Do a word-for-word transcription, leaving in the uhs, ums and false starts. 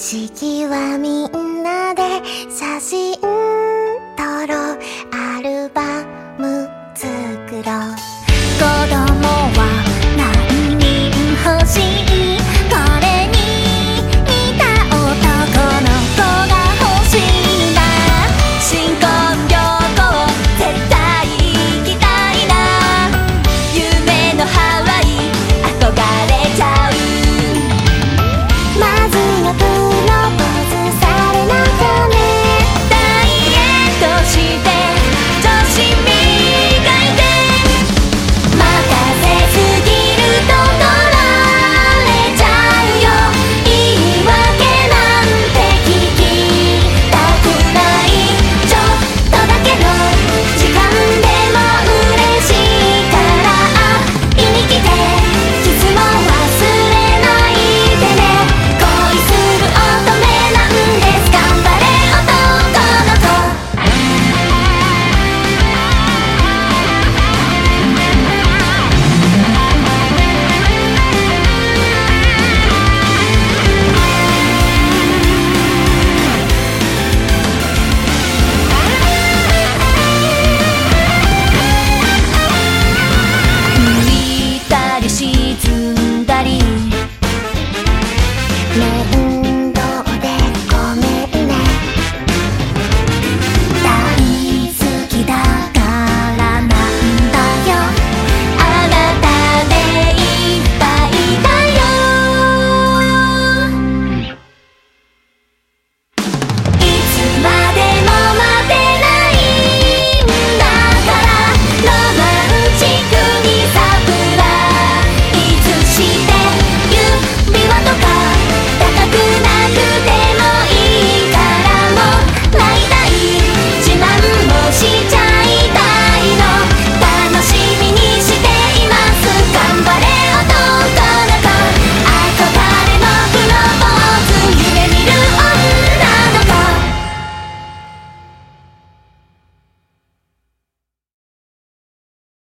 式はみんなで写真撮ろう、アルバム作ろう。子供は何人欲しい？これに似た男の子が欲しいな。新婚旅行絶対行きたいな。夢のハワイ憧れちゃう。まずはプロポーズされなきゃね。ダイエットして女子磨いて、任せすぎると取られちゃうよ。言い訳なんて聞きたくない。ちょっとだけの時間でも嬉しいから、会いに来てキスも忘れないでね。恋する乙女なんです、頑張れ男の子。浮いたり沈んだり、面